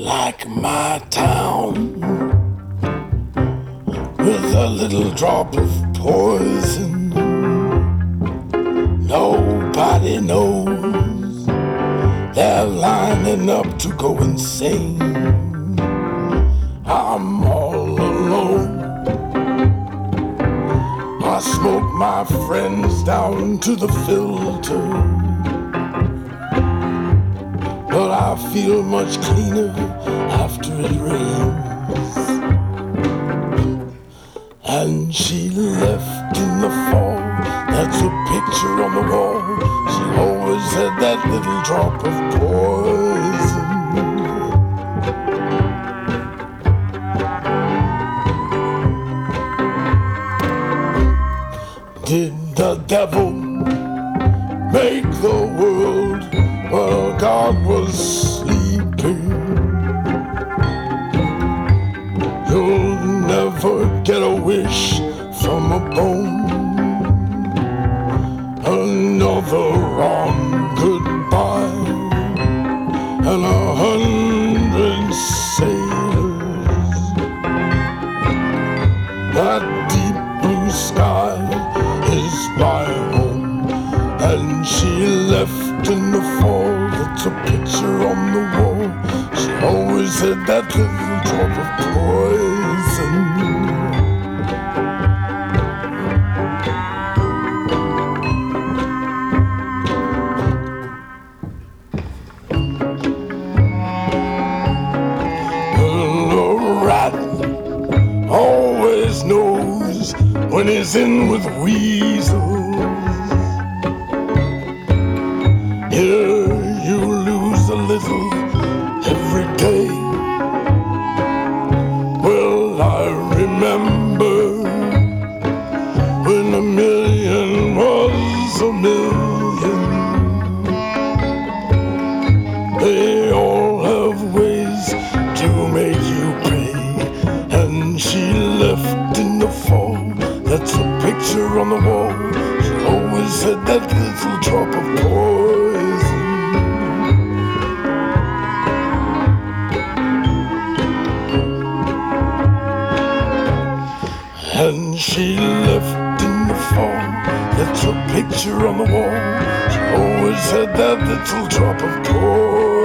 like my town with a little drop of poison. Nobody knows they're lining up to go insane. I'm all alone. I smoke my friends down to the filter, but I feel much cleaner after it rains. And she left in the fall. That's a picture on the wall. She always had that little drop of poison. Did the devil make the world while God was sleeping? You'll never get a wish from a bone. Another wrong goodbye, and 100 sailors. That deep blue sky is my home, and she left in the fall. That's a picture on the wall. She always had that little drop of poison. Always knows when he's in with weasels. Here you lose a little every day. Well, I remember when a million was a million. They all have ways to make you pay. And she left in the fall. That's a picture on the wall. She always had that little drop of poison. And she left in the fall. That's a picture on the wall. She always had that little drop of poison.